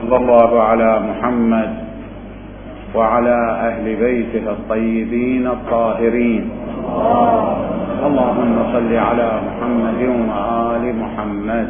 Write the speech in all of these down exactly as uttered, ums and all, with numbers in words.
صلى الله على محمد وعلى أهل بيته الطيبين الطاهرين. اللهم صل على محمد وآل محمد.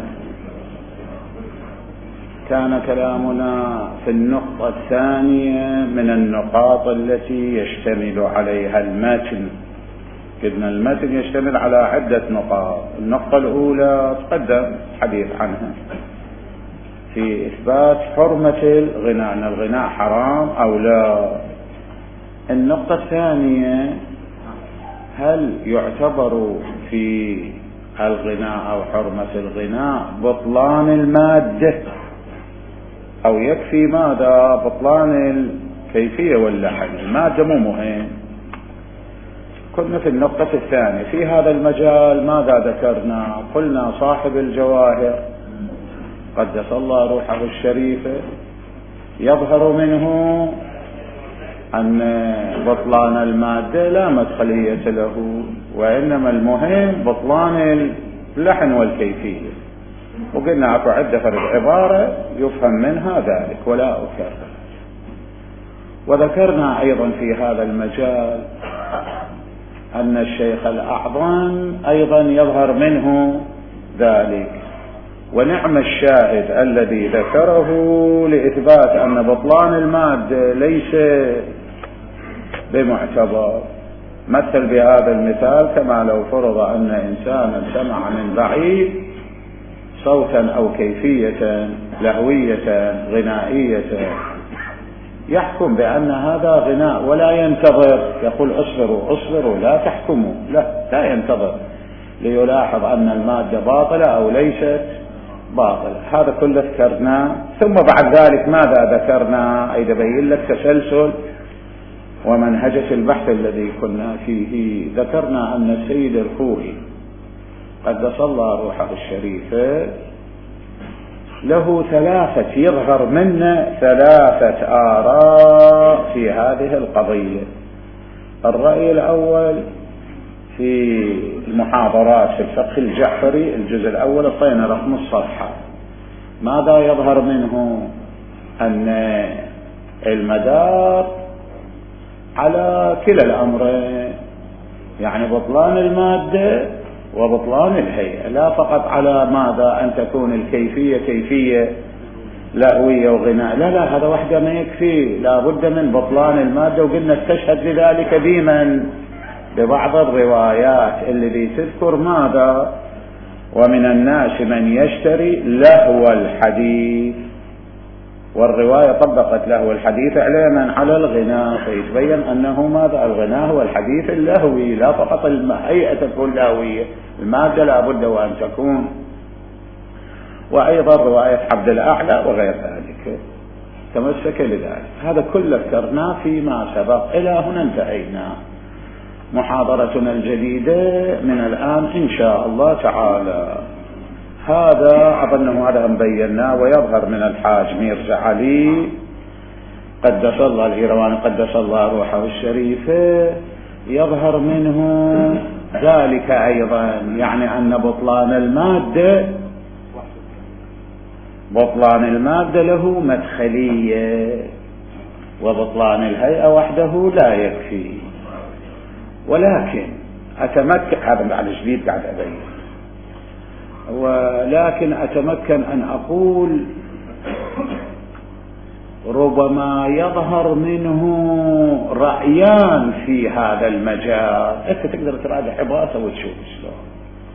كان كلامنا في النقطة الثانية من النقاط التي يشتمل عليها المتن. قلنا المتن يشتمل على عدة نقاط. النقطة الأولى تقدم حديث عنها في إثبات حرمة الغناء، أن الغناء حرام أو لا. النقطة الثانية، هل يعتبر في الغناء أو حرمة الغناء بطلان المادة، أو يكفي ماذا بطلان الكيفية واللحن؟ المادة مو مهم. كنا في النقطة الثانية. في هذا المجال ماذا ذكرنا؟ قلنا صاحب الجواهر قدس الله روحه الشريفة يظهر منه أن بطلان المادة لا مدخلية له، وإنما المهم بطلان اللحن والكيفية. وقلنا أكو عدة فرد عبارة يفهم منها ذلك ولا أكرر. وذكرنا أيضا في هذا المجال أن الشيخ الأعظم أيضا يظهر منه ذلك، ونعم الشاهد الذي ذكره لإثبات أن بطلان المادة ليس بمعتبر. مثل بهذا المثال كما لو فرض أن إنسانا سمع من بعيد صوتا أو كيفية لهوية غنائية، يحكم بأن هذا غناء ولا ينتظر، يقول اصبروا اصبروا لا تحكموا، لا لا ينتظر ليلاحظ أن المادة باطلة أو ليست باطلة. هذا كله ذكرناه. ثم بعد ذلك ماذا ذكرنا؟ أي تبين لك تسلسل ومنهجة البحث الذي كنا فيه. ذكرنا أن السيد الخوئي قدس الله روحه الشريفة له ثلاثة، يظهر منا ثلاثة آراء في هذه القضية. الرأي الأول في المحاضرات في الفقه الجعفري الجزء الأول الطينة رقم الصفحة، ماذا يظهر منه؟ أن المدار على كلا الأمرين، يعني بطلان المادة وبطلان الهيئة، لا فقط على ماذا أن تكون الكيفية كيفية لهوية وغناء، لا لا هذا وحده ما يكفي، لا بد من بطلان المادة. وقلنا استشهد لذلك بمن؟ ببعض الروايات اللي تذكر ماذا؟ ومن الناس من يشتري لهو الحديث، والرواية طبقت لهو الحديث على من؟ على الغناء، فيتبين أنه ماذا؟ الغناء هو الحديث اللهوي، لا فقط الهيئة تكون لهوية، المادة لا بد وأن تكون. وأيضا رواية عبد الأعلى وغير ذلك تمسك لذلك. هذا كله ذكرناه فيما سبق. إلى هنا انتهينا. محاضرتنا الجديدة من الآن إن شاء الله تعالى. هذا أظنه هذا مبيناه، ويظهر من الحاج ميرزا علي قدس الله الإيرواني قدس الله روحه الشريفة، يظهر منه ذلك أيضا، يعني أن بطلان المادة بطلان المادة له مدخلية، وبطلان الهيئة وحده لا يكفي. ولكن أتمكن، هذا على جديد قاعد أبين، ولكن أتمكن أن أقول ربما يظهر منه رأيان في هذا المجال. أنت تقدر تراجع عبارته وتشوف شلون.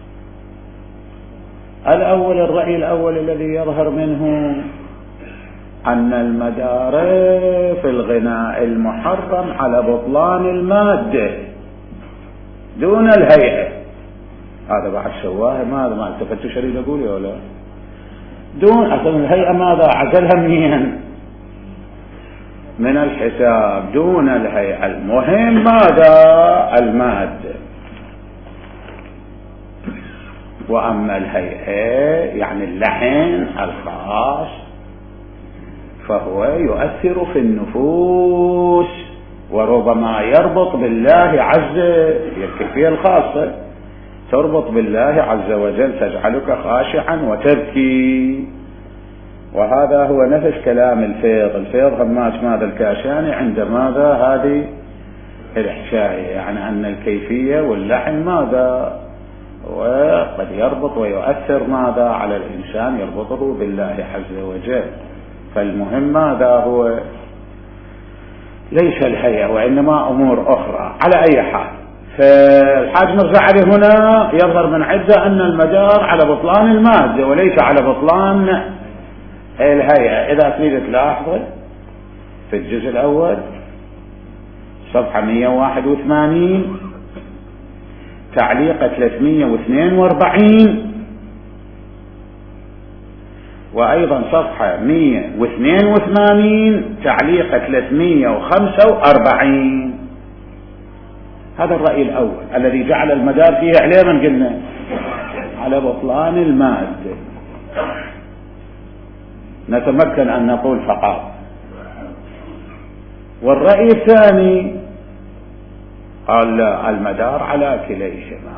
الأول، الرأي الأول الذي يظهر منه أن المدار في الغناء المحرم على بطلان المادة دون الهيئة. هذا بعد سواه ماذا؟ ما التفتوا شريد أقول يا ولا دون أصلا الهيئة ماذا؟ عزلها منين؟ من الحساب دون الهيئة. المهم ماذا؟ المادة. وأما الهيئة يعني اللحن الخاص فهو يؤثر في النفوس، وربما يربط بالله عز وجل. الكيفية الخاصة تربط بالله عز وجل، تجعلك خاشعا وتبكي. وهذا هو نفس كلام الفيض. الفيض هماش ماذا الكاشاني عند ماذا هذه الإحشائية، يعني أن الكيفية واللحن ماذا وقد يربط ويؤثر ماذا على الإنسان، يربطه بالله عز وجل. فالمهم ماذا هو ليس الهيئة وإنما أمور أخرى. على أي حال، فالحاج مرزا علي هنا يظهر من عدة أن المدار على بطلان المادة وليس على بطلان الهيئة. إذا تريد تلاحظ في الجزء الأول صفحة مئة وواحد وثمانين تعليق ثلاثمئة واثنين وأربعين، وأيضا صفحة مئة واثنين وثمانين تعليق ثلاثمئة وخمسة وأربعين. هذا الرأي الأول الذي جعل المدار فيه عليه من قلنا على بطلان المادة. نتمكن أن نقول فقط. والرأي الثاني قال لا، المدار على كليهما،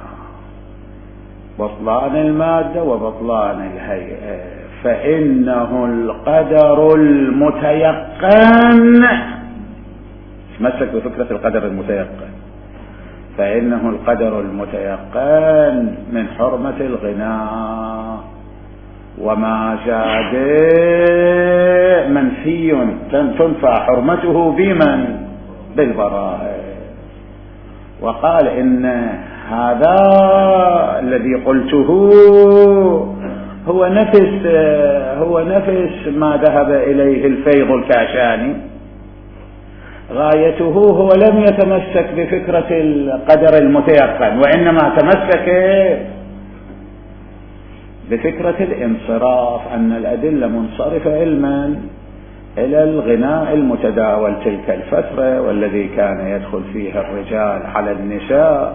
بطلان المادة وبطلان الهيئة. فإنه القدر المتيقن، تمسك بفكرة القدر المتيقن، فإنه القدر المتيقن من حرمة الغناء، وما زاد منفي تنفع حرمته بمن بالبراءة. وقال إن هذا الذي قلته هو نفس هو نفس ما ذهب إليه الفيض الكاشاني. غايته هو لم يتمسك بفكرة القدر المتيقن، وإنما تمسك بفكرة الانصراف، أن الأدلة منصرفة علما إلى الغناء المتداول تلك الفترة، والذي كان يدخل فيها الرجال على النساء.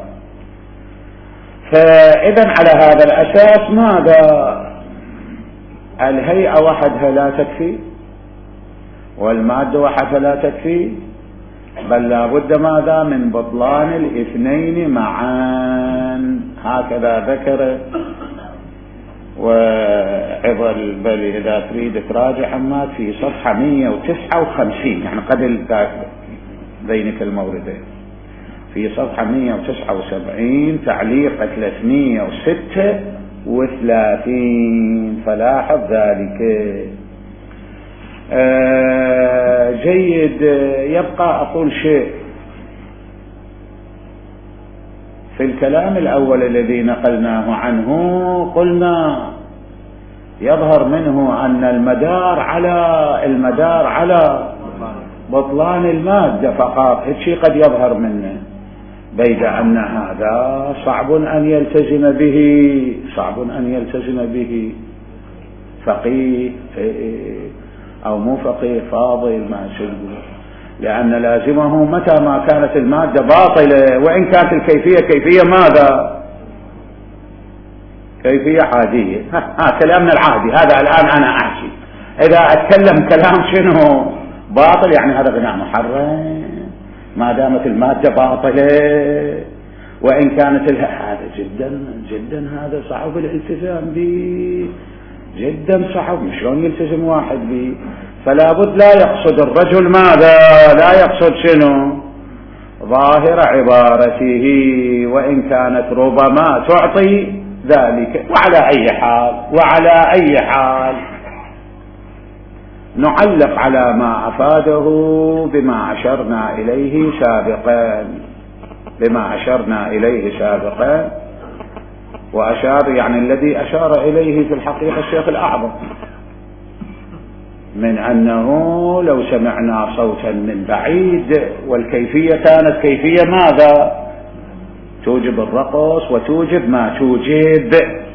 فإذا على هذا الأساس ماذا الهيئة وحدها لا تكفي، والمادة وحدها لا تكفي، بل لا بد ماذا من بطلان الاثنين معا. هكذا ذكر. وعظل بل إذا تريد تراجع حماد في صفحة مئة وتسعة وخمسين، يعني قبل بينك الموردين، في صفحة مئة وتسعة وسبعين تعليق ثلاثمئة وستة وثلاثين، فلاحظ ذلك. آه جيد. يبقى أقول شيء في الكلام الأول الذي نقلناه عنه. قلنا يظهر منه أن المدار على المدار على بطلان المادة فقط، هالشيء قد يظهر منه، بيد أن هذا صعب أن يلتزم به صعب أن يلتزم به فقيه أو مو فقيه فاضل ما شبه، لأن لازمه متى ما كانت المادة باطلة، وإن كانت الكيفية كيفية ماذا كيفية عادية. ها كلامنا العادي هذا الآن أنا أحكي. إذا أتكلم كلام شنو باطل، يعني هذا غناء محرم ما دامت المادة باطلة، وإن كانت اله... هذا جدا جدا هذا صعب الالتزام به، جدا صعب. شلون يلتزم واحد به؟ فلا بد لا يقصد الرجل ماذا، لا يقصد شنو ظاهر عبارته، وإن كانت ربما تعطي ذلك. وعلى أي حال وعلى أي حال نعلق على ما أفاده بما أشرنا إليه سابقا بما أشرنا إليه سابقا وأشار يعني الذي أشار إليه في الحقيقة الشيخ الأعظم، من أنه لو سمعنا صوتا من بعيد والكيفية كانت كيفية ماذا توجب الرقص وتوجب ما توجب،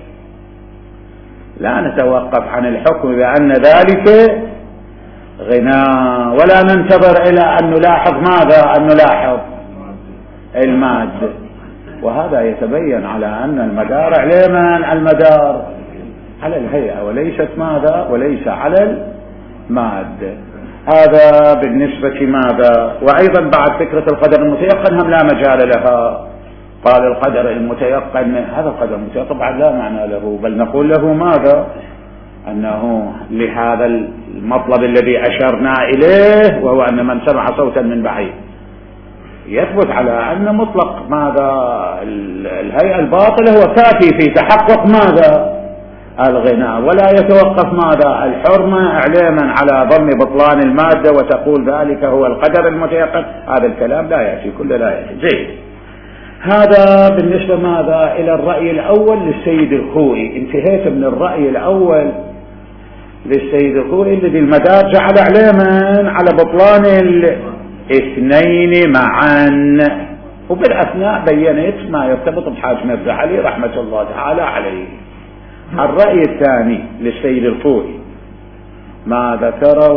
لا نتوقف عن الحكم بأن ذلك غناء، ولا ننتظر إلى أن نلاحظ ماذا أن نلاحظ المادة. وهذا يتبين على أن المدار على من المدار على الهيئة وليست ماذا وليس على المادة. هذا بالنسبة ماذا. وأيضا بعد فكرة القدر المتيقن هم لا مجال لها. قال القدر المتيقن، هذا القدر المتيقن بعد لا معنى له، بل نقول له ماذا أنه لهذا المطلب الذي أشرنا إليه، وهو أن من سمع صوتا من بعيد يثبت على أن مطلق ماذا الهيئة الباطلة هو كافي في تحقق ماذا الغناء، ولا يتوقف ماذا الحرمة إعلاما على ضم بطلان المادة وتقول ذلك هو القدر المتيقن. هذا الكلام لا يأتي، كله لا يأتي. جيد. هذا بالنسبة ماذا إلى الرأي الأول للسيد الخوئي. انتهيت من الرأي الأول للسيد الخوئي الذي المدار جعل علما على بطلان الاثنين معا، وبالأثناء بينت ما يرتبط بحاج مرزا علي رحمة الله تعالى عليه. الرأي الثاني للسيد الخوئي ما ذكره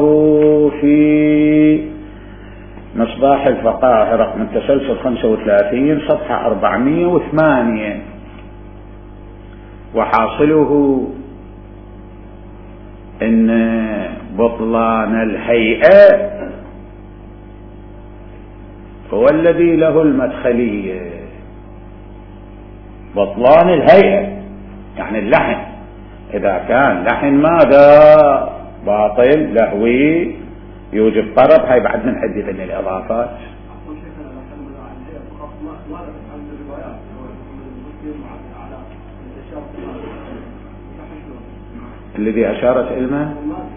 في مصباح الفقاهة رقم التسلسل خمسة وثلاثين صفحة أربعمائة وثمانية، وحاصله إن بطلان الهيئة هو الذي له المدخلية. بطلان الهيئة يعني اللحن، إذا كان لحن ماذا باطل لهوي يوجب طرب، هاي بعد من حديث من الإضافات. الذي أشارت إلمه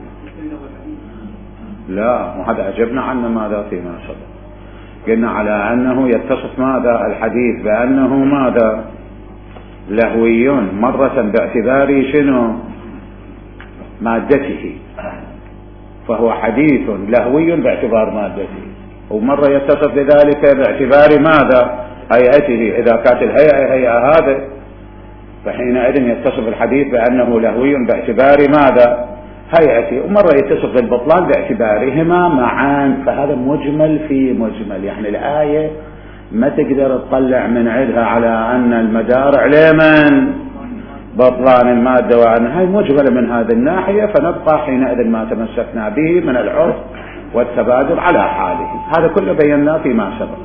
لا، وهذا أجبنا عنه ماذا فيما سبق، قلنا على أنه يتصف ماذا الحديث بأنه ماذا لهويون مرة باعتبار شنو مادته، فهو حديث لهوي باعتبار مادته، ومرة يتصف بذلك باعتبار ماذا هيئته. إذا كانت الهيئة هيئة هذا فحينئذ يتصف الحديث بأنه لهوي باعتبار ماذا هيئته، ومرة يتصف بالبطلان باعتبارهما معا. فهذا مجمل في مجمل، يعني الآية ما تقدر تطلع من عدها على أن المدار عليه من بطلان المادة، وأن هاي مجملة من هذه الناحية، فنبقى حينئذ ما تمسكنا به من العرف والتبادل على حاله. هذا كله بيناه فيما سبق.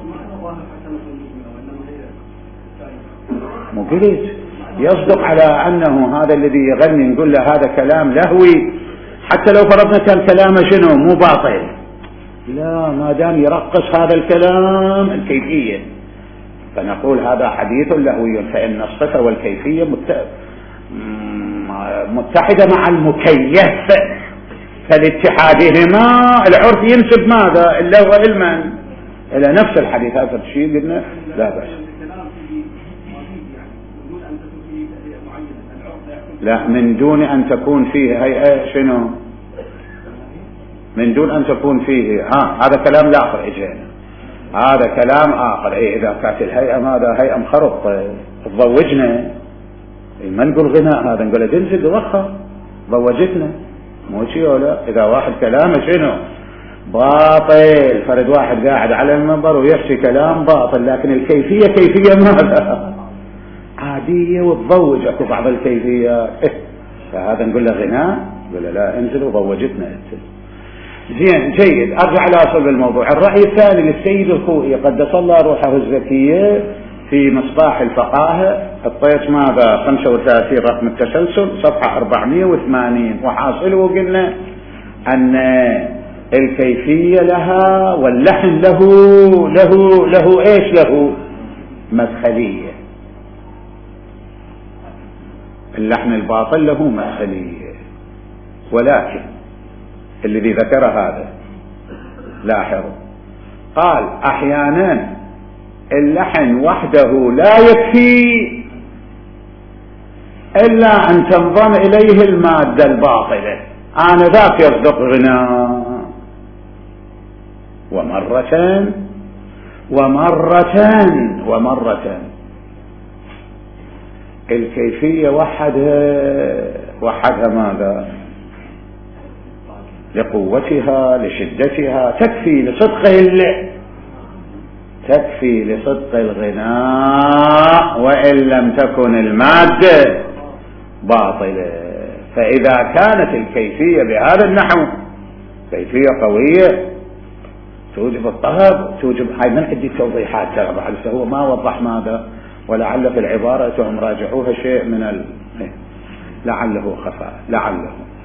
مو قلت يصدق على أنه هذا الذي يغني نقول له هذا كلام لهوي، حتى لو فرضنا كان كلامه شنو مو باطل، لا، ما دام يرقص هذا الكلام الكيفية فنقول هذا حديث لهوي، فإن الصفة والكيفية متحدة مع المكيف، فلاتحادهما العرف ينسب ماذا اللهو علما إلى نفس الحديث. هذا الشيء قلنا لا بأس. لا، من دون أن تكون فيه هيئة شنو، من دون أن تكون فيه ها هذا كلام لا آخر إجينا، هذا كلام آخر. إيه إذا كانت الهيئة ماذا هيئة مخرط تضوجنا، ما نقول غناء، هذا نقول تنزل وخر ضوجتنا، مو شيء ولا. إذا واحد كلامه شنو باطل، فرد واحد قاعد على المنبر ويحكي كلام باطل، لكن الكيفية كيفية ماذا عادية وتضوج، اكو بعض الكيفيات إيه، فهذا نقول له غناء، نقول له لا انزل وضوجتنا انزل. زين جيد. ارجع لاصل الموضوع. الرأي الثاني للسيد الخوئي قدس الله روحه الزكية في مصباح الفقاهة الطيش ماذا خمسة وثلاثين رقم التسلسل صفحة أربعمائة وثمانين، وحاصله قلنا أن الكيفية لها واللحن له له له ايش له مدخلية. اللحن الباطل له مدخلية، ولكن الذي ذكر هذا لاحظوا قال أحيانا اللحن وحده لا يكفي إلا أن تنضم إليه المادة الباطلة، أنا ذاك يصدق غناء. ومرة ومرة ومرة الكيفية وحدها وحدها ماذا لقوتها لشدتها تكفي لصدق تكفي لصدق الغناء، وإن لم تكن المادة باطلة. فإذا كانت الكيفية بهذا النحو كيفية قوية توجب الطهر، توجب هاي من عدة توضيحات ترى بعد، هو ما وضح ماذا، ولعل في العبارة هم راجعوها شيء من ال... لعله خفاء لعله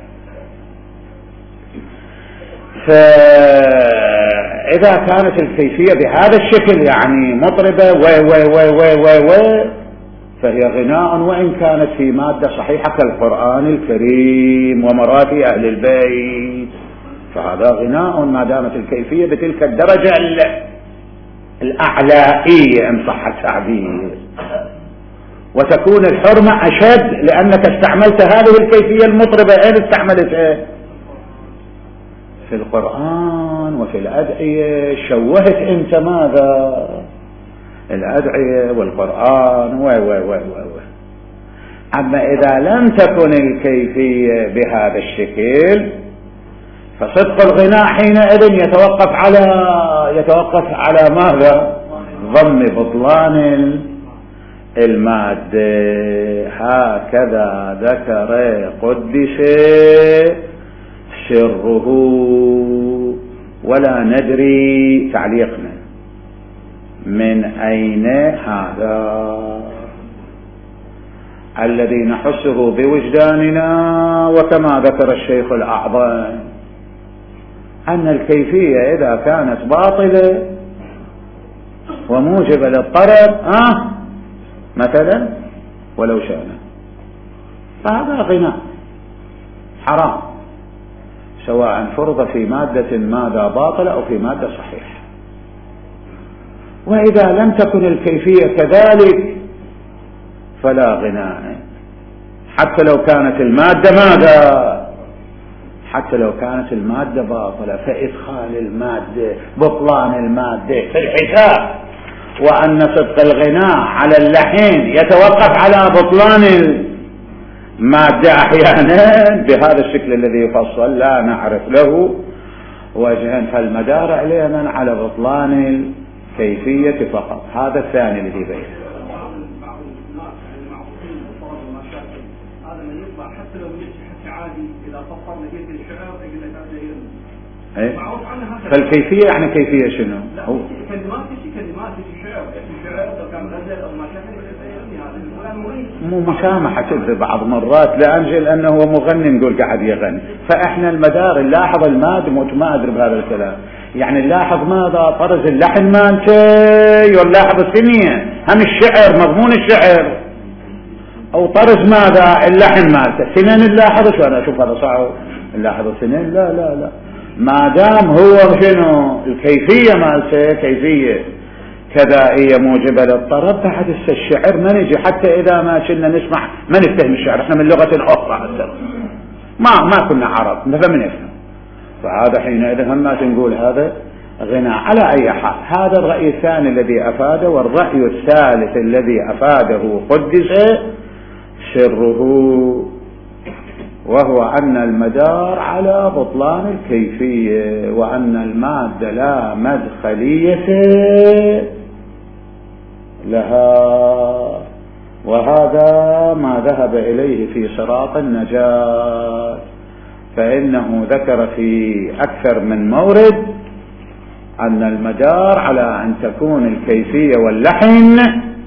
فإذا كانت الكيفية بهذا الشكل يعني مطربة و و و و و و فهي غناء، وإن كانت في مادة صحيحة كالقرآن الكريم ومراتي أهل البيت، فهذا غناء ما دامت الكيفية بتلك الدرجة الأعلائية إن صح التعبير، وتكون الحرمة أشد لأنك استعملت هذه الكيفية المطربة. أين استعملتها؟ في القرآن وفي الأدعية. شوهت أنت ماذا؟ الأدعية والقرآن و و و و أما إذا لم تكن الكيفية بهذا الشكل فصدق الغناء حينئذ يتوقف على يتوقف على ماذا؟ ضم بطلان المادة. هكذا ذكر قدس سره ولا ندري تعليقنا من أين هذا الذي نحسه بوجداننا. وكما ذكر الشيخ الأعظم أن الكيفية إذا كانت باطلة وموجبة للطرب آه مثلا ولو شاءنا فهذا غناء حرام، سواء فرض في مادة مادة باطلة أو في مادة صحيحة. وإذا لم تكن الكيفية كذلك فلا غناء، حتى لو كانت المادة ماذا؟ حتى لو كانت المادة باطلة، فإدخال المادة بطلان المادة في الحساب، وأن صدق الغناء على اللحن يتوقف على بطلان المادة أحيانا بهذا الشكل الذي يفصل لا نعرف له وجها، فالمدار علينا على بطلان الكيفية فقط. هذا الثاني الذي بين فالكيفية يعني كيفية شنو؟ هو مو مسامحة تكذب بعض مرات لأنجل أنه هو مغني نقول قاعد يغني، فإحنا المدار نلاحظ الماد ما أدري بهذا الكلام، يعني نلاحظ ماذا؟ طرز اللحن مالته، ونلاحظ الثنية هم الشعر مضمون الشعر، أو طرز ماذا؟ اللحن مالته. سنين نلاحظ شو أنا أشوف هذا صعب نلاحظ سنين؟ لا لا لا، ما دام هو شنو الكيفية مالته كيفية كذائية موجبة للطرب، بعد الشعر ما نجي حتى إذا ما كنا نسمع ما نفهم الشعر، احنا من لغة أخرى ما ما كنا عرب فما نفهم، فهذا حينئذ هم ما تنقول هذا غناء. على أي حال هذا الرأي الثاني الذي أفاده، والرأي الثالث الذي أفاده قدس سره، وهو أن المدار على بطلان الكيفية، وأن المادة لا مدخلية لها، وهذا ما ذهب إليه في صراط النجاة، فإنه ذكر في أكثر من مورد أن المدار على أن تكون الكيفية واللحن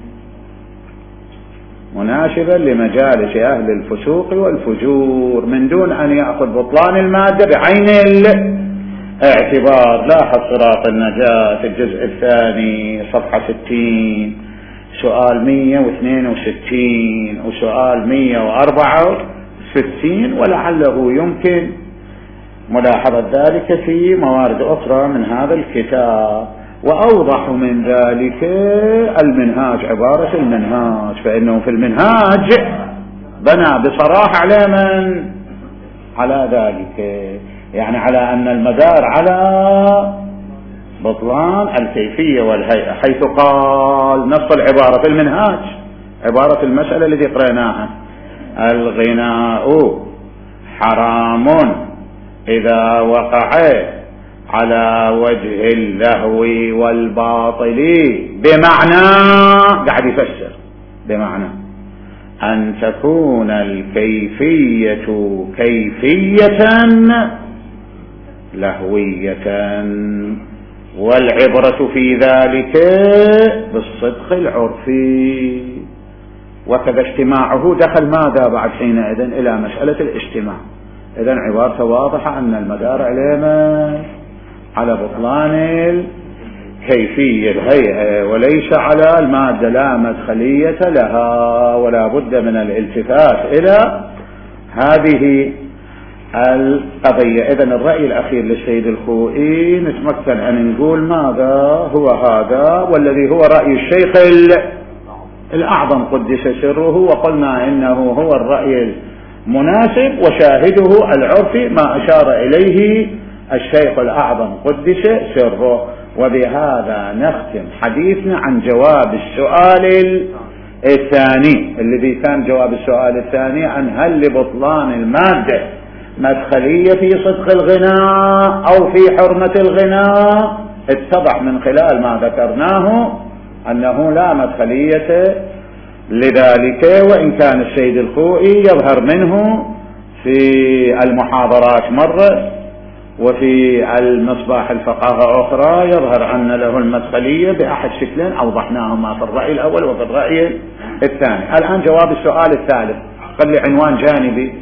مناسبا لمجالس أهل الفسوق والفجور من دون أن يأخذ بطلان المادة بعين الاعتبار. لاحظ صراط النجاة الجزء الثاني صفحة ستين سؤال مئة واثنين وستين وسؤال مئة وأربعة وستين، ولعله يمكن ملاحظة ذلك في موارد أخرى من هذا الكتاب. وأوضح من ذلك المنهاج، عبارة المنهاج، فإنه في المنهاج بنى بصراحة على من؟ على ذلك، يعني على أن المدار على بطلان الكيفية والهيئة، حيث قال نص العبارة في المنهاج عبارة المسألة التي قرأناها: الغناء حرام إذا وقع على وجه اللهو والباطل، بمعنى قاعد يفسر بمعنى أن تكون الكيفية كيفية لهوية، والعبرة في ذلك بالصدق العرفي. وكذا اجتماعه دخل ماذا بعد حينئذ إلى مسألة الاجتماع، إذن عبارته واضحة أن المدار عليه على بطلان الكيفية الهيئة وليس على المادة، لا مدخلية لها، ولا بد من الالتفات إلى هذه القضية. إذن الرأي الأخير للسيد الخوئي نتمكن أن نقول ماذا هو هذا، والذي هو رأي الشيخ الأعظم قدس سره، وقلنا إنه هو الرأي المناسب وشاهده العرفي ما أشار إليه الشيخ الأعظم قدس سره. وبهذا نختم حديثنا عن جواب السؤال الثاني، الذي كان جواب السؤال الثاني عن هل لبطلان المادة مدخلية في صدق الغناء أو في حرمة الغناء. اتضح من خلال ما ذكرناه أنه لا مدخلية لذلك، وإن كان السيد الخوئي يظهر منه في المحاضرات مرة وفي المصباح الفقاهة أخرى يظهر أن له المدخلية بأحد شكلين أوضحناهما في الرأي الأول وفي الرأي الثاني. الآن جواب السؤال الثالث، قل لي عنوان جانبي.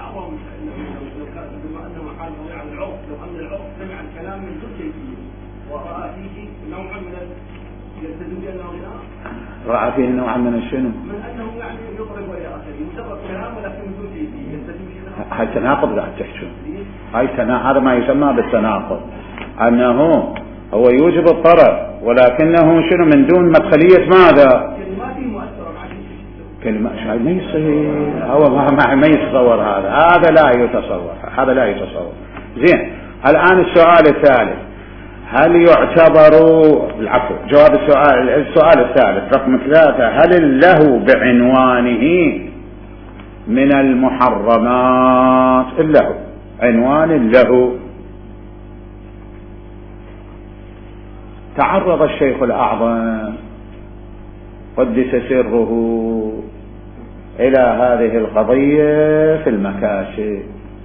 رأى فيه نوعا من الشنو؟ من أنه يعني يقرب ويا أخيه مجرد كلام ولكن بدون جيدية. هاي تناقض قاعد تحكي. هاي تنا هذا ما يسمى بالتناقض، أنه هو يوجب الطرف ولكنه شنو من دون مدخلية ماذا؟ كلماتي مؤثرة مع كلمة شيء ما يصير، هو ما ما يتصور هذا، هذا لا يتصور، هذا لا يتصور. زين، الآن السؤال الثالث، هل يعتبر العفو جواب السؤال السؤال الثالث رقم ثلاثة، هل اللهو بعنوانه من المحرمات؟ اللهو عنوان اللهو. تعرض الشيخ الأعظم قدس سره إلى هذه القضية في المكاسب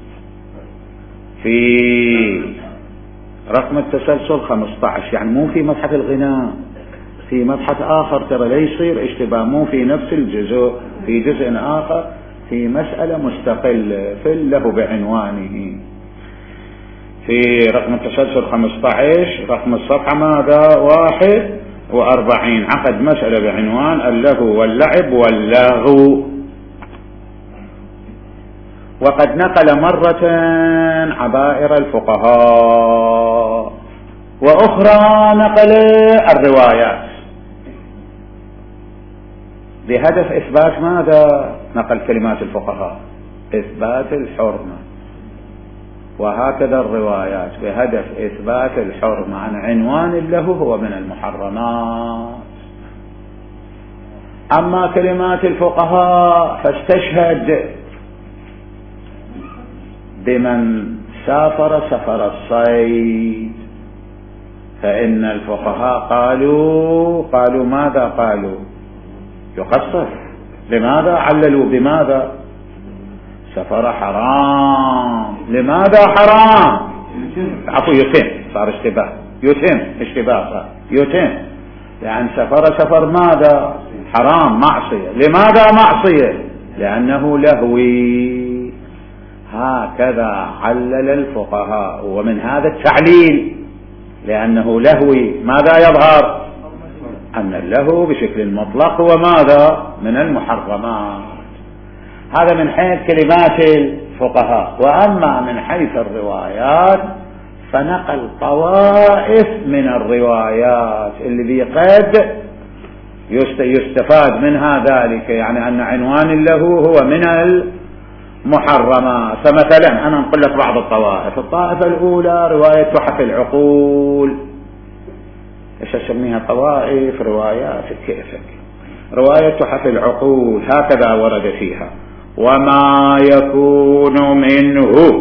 في رقم التسلسل خمسة عشر، يعني مو في مبحث الغناء، في مبحث آخر ترى لا يصير اشتباه، مو في نفس الجزء، في جزء آخر في مسألة مستقلة في اللهو بعنوانه. في رقم التسلسل خمسة عشر رقم الصفحة ماذا؟ واحد وأربعين، عقد مسألة بعنوان اللهو واللعب واللغو. وقد نقل مرة عبائر الفقهاء وأخرى نقل الروايات بهدف إثبات ماذا؟ نقل كلمات الفقهاء إثبات الحرمة، وهكذا الروايات بهدف إثبات الحرمة عن عنوان اللهو هو من المحرمات. أما كلمات الفقهاء فاستشهد بمن سافر سفر الصيد، فإن الفقهاء قالوا قالوا ماذا؟ قالوا يقصر. لماذا؟ عللوا بماذا؟ سفر حرام. لماذا حرام؟ عفوا يتم، صار اشتباه، يتم اشتباه صار يتم، لأن سفر سفر ماذا؟ حرام، معصية. لماذا معصية؟ لأنه لهوي. هكذا علل الفقهاء، ومن هذا التعليل لأنه لهوي ماذا يظهر؟ أن اللهو بشكل مطلق هو ماذا؟ من المحرمات. هذا من حيث كلمات الفقهاء. وأما من حيث الروايات فنقل طوائف من الروايات الذي قد يستفاد منها ذلك، يعني أن عنوان اللهو هو من المحرمات. فمثلا أنا نقول لك بعض الطوائف. الطائفة الأولى رواية تحف العقول، ايش اسميها؟ طوائف روايات كيفك. رواية تحف العقول هكذا ورد فيها: وما يكون منه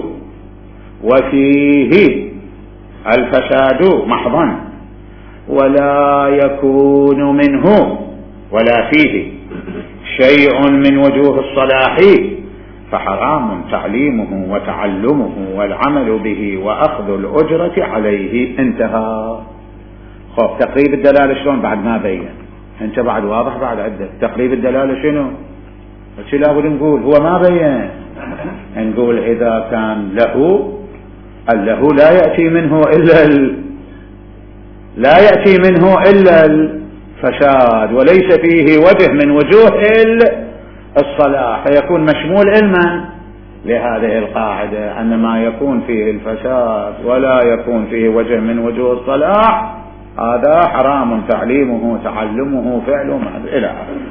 وفيه الفساد محضا، ولا يكون منه ولا فيه شيء من وجوه الصلاح فحرام تعليمه وتعلمه والعمل به وأخذ الأجرة عليه. انتهى. خب تقريب الدلالة شلون؟ بعد ما بين، انت بعد واضح بعد عدة. تقريب الدلالة شنو؟ شو لابد نقول؟ هو ما بين، نقول إذا كان له، اللهو لا يأتي منه إلا ال... لا يأتي منه إلا الفساد، وليس فيه وجه من وجوه الصلاح، فيكون مشمول علما لهذه القاعدة أن ما يكون فيه الفساد ولا يكون فيه وجه من وجوه الصلاح هذا حرام تعليمه تعلمه فعله إلى آخره.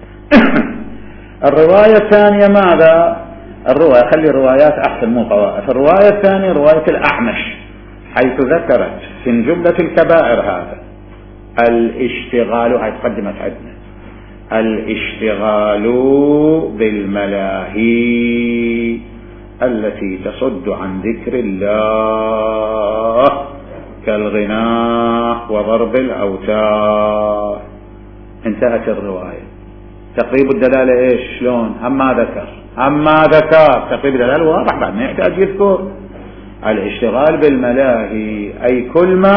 الرواية الثانية ماذا؟ الرواية خلي الروايات أحسن مو طوائف. الرواية الثانية رواية الأعمش، حيث ذكرت في جملة الكبائر هذا الاشتغال، هاي تقدمت عندنا، الاشتغال بالملاهي التي تصد عن ذكر الله كالغناء وضرب الأوتار. انتهت الرواية. تقريب الدلالة ايش شلون؟ هم ما ذكر هم ما ذكر تقريب الدلالة واضح بعد ما يحتاج يذكر. الاشتغال بالملاهي أي كل ما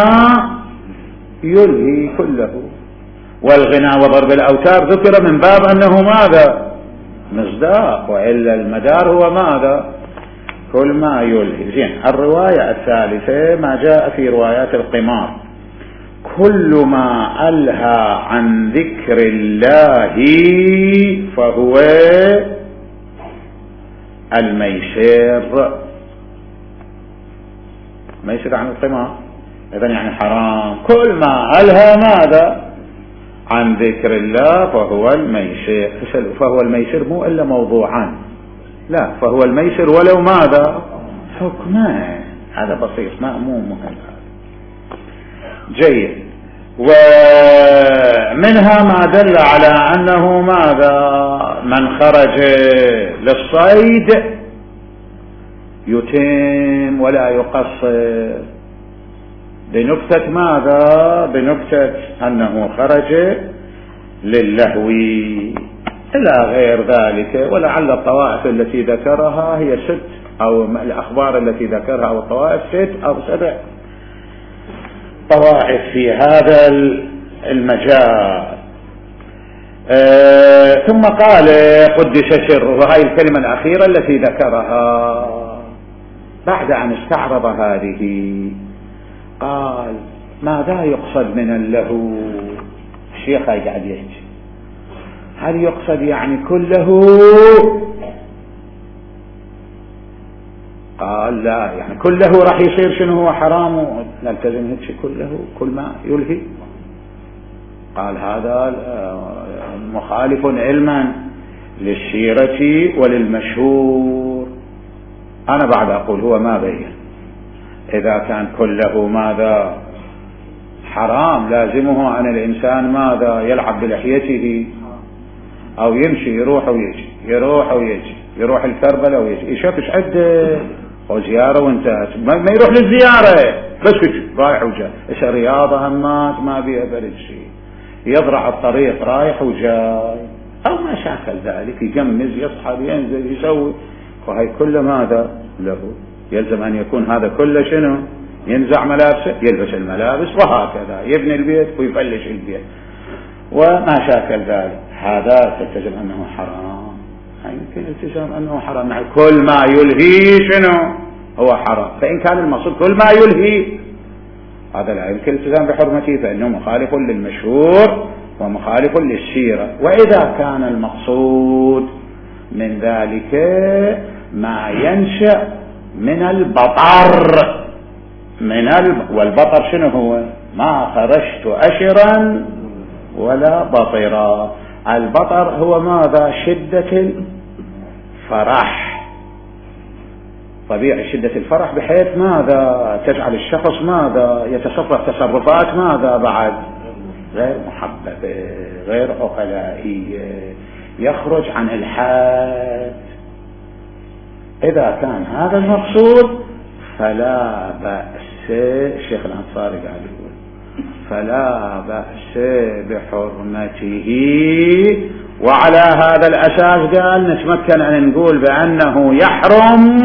يلهي كله، والغناء وضرب الأوتار ذكر من باب أنه ماذا؟ مصداق، وإلا المدار هو ماذا؟ كل ما يلهي. زين. الرواية الثالثة ما جاء في روايات القمار، كل ما ألهى عن ذكر الله فهو الميسر. ميسر عن القمار إذن يعني حرام. كل ما ألهى ماذا؟ عن ذكر الله فهو الميسر. فهو الميسر مو إلا موضوعان، لا، فهو الميسر ولو ماذا؟ حكمان. هذا بسيط ما مو مهم. جيد. ومنها ما دل على أنه ماذا؟ من خرج للصيد يتم ولا يقصر، بنكتة ماذا؟ بنكتة أنه خرج للهو إلى غير ذلك. ولعل الطوائف التي ذكرها هي ست، أو الأخبار التي ذكرها أو الطوائف ست أو سبع طوائف في هذا المجال. آه ثم قال قدس سره، وهي الكلمة الأخيرة التي ذكرها بعد أن استعرض هذه قال ماذا يقصد من اللهو؟ الشيخ قاعد يحكي، هل يقصد يعني كله؟ قال لا، يعني كله راح يصير شنو هو حرام نلتزم هيك كله كل ما يلهي. قال هذا مخالف علما للسيرة وللمشهور. أنا بعد أقول هو ما بين إذا كان كله ماذا حرام لازمه أن الإنسان ماذا يلعب بلحيته أو يمشي يروح ويجي يروح ويجي يروح الكربلة ويجي يشوفش عدة وزيارة وانتهت، ما يروح للزيارة بس كده رايح وجاي. إيش الرياضة همات ما بيها برد شيء، يضرع الطريق رايح وجاي أو ما شاكل ذلك، يجمز يصحب ينزل يسوي، وهي كل ماذا له. يلزم أن يكون هذا كله شنو؟ ينزع ملابسه يلبس الملابس وهكذا يبني البيت ويفلش البيت وما شاكل ذلك. هذا تلتزم أنه حرام. يمكن التزام أنه حرام مع كل ما يلهي شنو هو حرام. فإن كان المقصود كل ما يلهي هذا لا يمكن التزام بحرمته، فإنه مخالف للمشهور ومخالف للسيرة. وإذا كان المقصود من ذلك ما ينشأ من البطر من الب... والبطر شنو هو؟ ما خرجت أشرا ولا بطرا. البطر هو ماذا؟ شدة الفرح، طبيعي شدة الفرح بحيث ماذا؟ تجعل الشخص ماذا؟ يتصرف تصرفات ماذا بعد؟ غير محببة غير عقلائية، يخرج عن الحد. إذا كان هذا المقصود فلا بأس. الشيخ الأنصاري قال يقول فلا بأس بحرمته. وعلى هذا الأساس قال نتمكن أن نقول بأنه يحرم،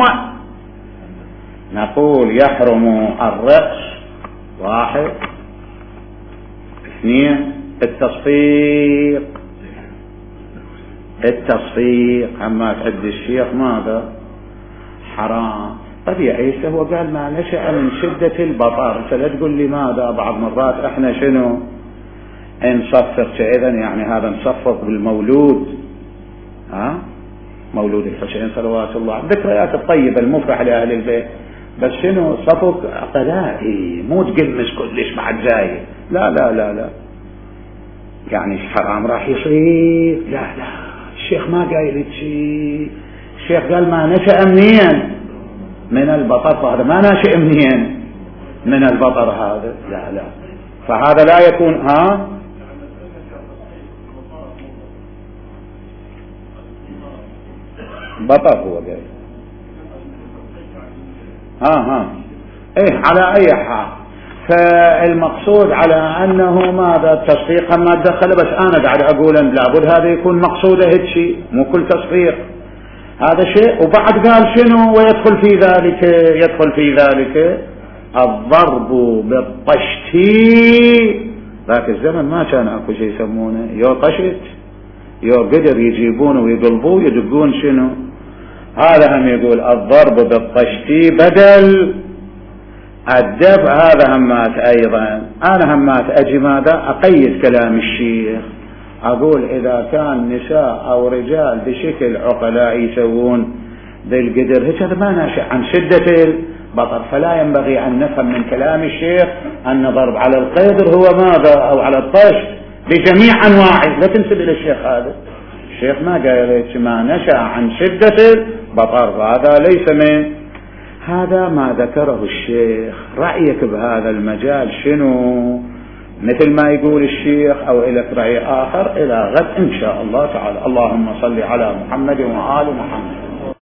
نقول يحرم الرقص واحد، اثنين التصفيق، التصفيق أما تعد الشيخ ماذا حرام. طيب يا عيسى هو قال ما نشأ من شدة البطر، انت لا تقول لي ماذا بعض مرات احنا شنو نصفق كذا، يعني هذا نصفق بالمولود، ها مولود الحسين صلوات الله، الذكريات الطيبة المفرحة لأهل البيت، بس شنو صفق قلائي مو تقمس كلش بعد زايد، لا لا لا لا يعني حرام راح يصير، لا لا الشيخ ما قايل شيء، الشيخ قال ما نشأ منين من البطر، فهذا ما ناشئ منين من البطر هذا، لا لا فهذا لا يكون ها بطر هو قال ها ها ايه على اي حال. فالمقصود على انه ماذا التصفيق ما تدخل، بس انا قاعد اقول ان لابد هذا يكون مقصوده هيك شيء، مو كل تصفيق هذا شيء. وبعد قال شنو ويدخل في ذلك، يدخل في ذلك الضرب بالطشتي، ذاك الزمن ما كان اكو شيء يسمونه يو طشت يو قدر يجيبونه ويقلبوه يدقون شنو، هذا هم يقول الضرب بالطشتي بدل الدفع، هذا همات ايضا. انا همات اجي ماذا اقيد كلام الشيخ، اقول اذا كان نساء او رجال بشكل عقلاء يسوون بالقدر هيك هذا ما ناشئ عن شدة البطر، فلا ينبغي ان نفهم من كلام الشيخ ان ضرب على القدر هو ماذا او على الطشت بجميع انواعه، لا تنسب الى الشيخ هذا، الشيخ ما قال هيك ما نشأ عن شدة البطر، هذا ليس من هذا ما ذكره الشيخ. رأيك بهذا المجال شنو؟ مثل ما يقول الشيخ أو إلى رأي آخر إلى غد إن شاء الله تعالى. اللهم صل على محمد وآل محمد.